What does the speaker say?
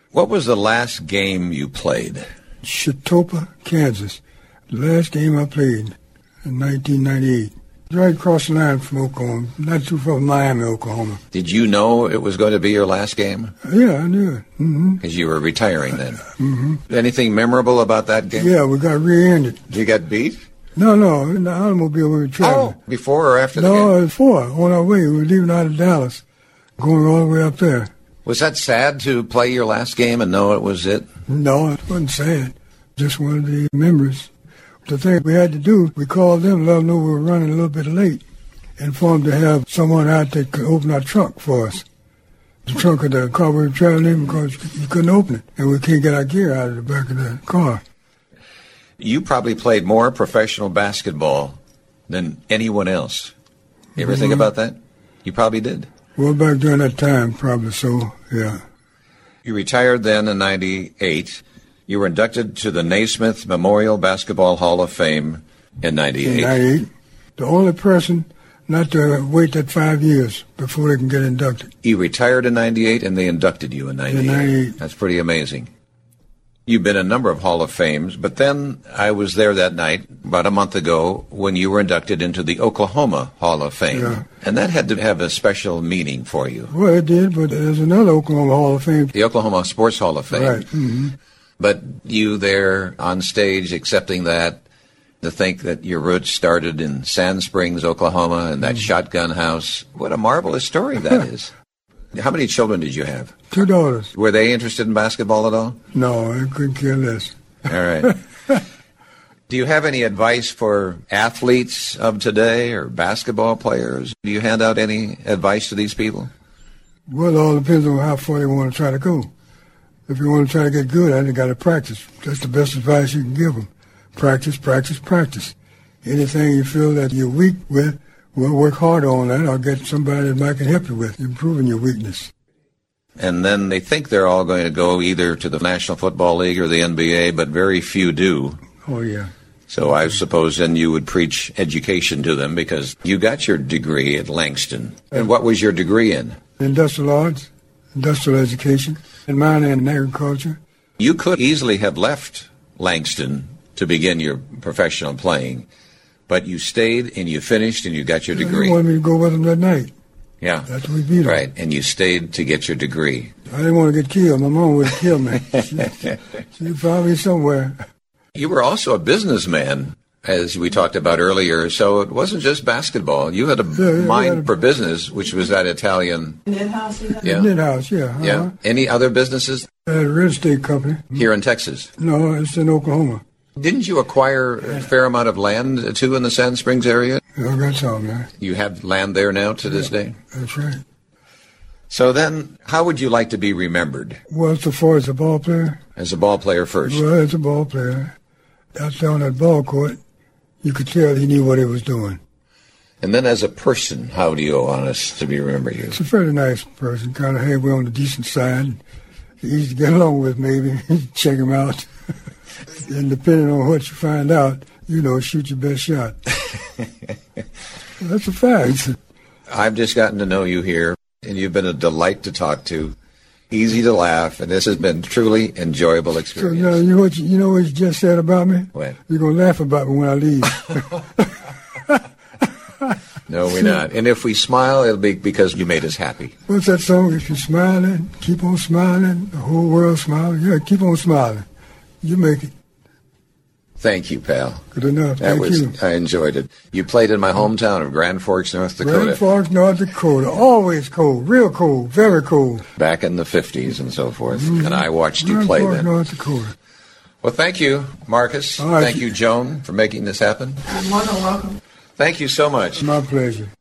What was the last game you played? Chetopa, Kansas. The last game I played in 1998. Right across the line from Oklahoma, not too far from Miami, Oklahoma. Did you know it was going to be your last game? Yeah, I knew it. Because you were retiring then. Anything memorable about that game? Yeah, we got rear-ended. You got beat? No, in the automobile we were traveling. Oh, before or after the game? No, before, on our way. We were leaving out of Dallas, going all the way up there. Was that sad to play your last game and know it was it? No, it wasn't sad. Just one of the memories. The thing we had to do, we called them, let them know we were running a little bit late, and for them to have someone out that could open our trunk for us. The trunk of the car we were traveling in, because you couldn't open it, and we can't get our gear out of the back of the car. You probably played more professional basketball than anyone else. You ever think about that? You probably did. Well, back during that time, probably so, yeah. You retired then in 98. You were inducted to the Naismith Memorial Basketball Hall of Fame in 98. In 98. The only person not to wait that 5 years before they can get inducted. You retired in 98 and they inducted you in 98. In 98. That's pretty amazing. You've been in a number of Hall of Fames, but then I was there that night about a month ago when you were inducted into the Oklahoma Hall of Fame. Yeah. And that had to have a special meaning for you. Well, it did, but there's another Oklahoma Hall of Fame. The Oklahoma Sports Hall of Fame. Right. Mm-hmm. But you there on stage accepting that, to think that your roots started in Sand Springs, Oklahoma, and that shotgun house. What a marvelous story that is. How many children did you have? 2 daughters. Were they interested in basketball at all? No, I couldn't care less. All right. Do you have any advice for athletes of today or basketball players? Do you hand out any advice to these people? Well, it all depends on how far they want to try to go. If you want to try to get good at it, you got to practice. That's the best advice you can give them. Practice, practice, practice. Anything you feel that you're weak with, well, work hard on that or get somebody that might can help you with improving your weakness. And then they think they're all going to go either to the National Football League or the NBA, but very few do. Oh, yeah. So I suppose then you would preach education to them because you got your degree at Langston. And what was your degree in? Industrial arts, industrial education, and minor in agriculture. You could easily have left Langston to begin your professional playing, but you stayed and you finished and you got your degree. He wanted me to go with him that night. Yeah. That's what we beat him. Right, and you stayed to get your degree. I didn't want to get killed. My mom would have killed me. She found me somewhere. You were also a businessman, as we talked about earlier, so it wasn't just basketball. You had a mind for business, which was that Italian... Knit house? Yeah. Knit house, yeah. Uh-huh. Yeah. Any other businesses? A real estate company. Here in Texas? No, it's in Oklahoma. Didn't you acquire a fair amount of land, too, in the Sand Springs area? I got some, man. You have land there now to this day? That's right. So then, how would you like to be remembered? Well, so far as a ball player? As a ball player first. Well, as a ball player. Out there on that ball court, you could tell he knew what he was doing. And then as a person, how do you want us to be remember you? He's a very nice person, kind of halfway on the decent side. Easy to get along with, maybe. Check him out. And depending on what you find out, shoot your best shot. That's a fact. I've just gotten to know you here, and you've been a delight to talk to, easy to laugh, and this has been truly enjoyable experience. So, you know what you just said about me? What? You're going to laugh about me when I leave. No, we're not. And if we smile, it'll be because you made us happy. What's that song? If you're smiling, keep on smiling, the whole world smiling. Yeah, keep on smiling. You make it. Thank you, pal. Good enough. Thank you. I enjoyed it. You played in my hometown of Grand Forks, North Dakota. Grand Forks, North Dakota. Always cold. Real cold. Very cold. Back in the 50s and so forth. Mm-hmm. And I watched you play then. North Dakota. Well, thank you, Marcus. All right. Thank you, Joan, for making this happen. You're more than welcome. Thank you so much. My pleasure.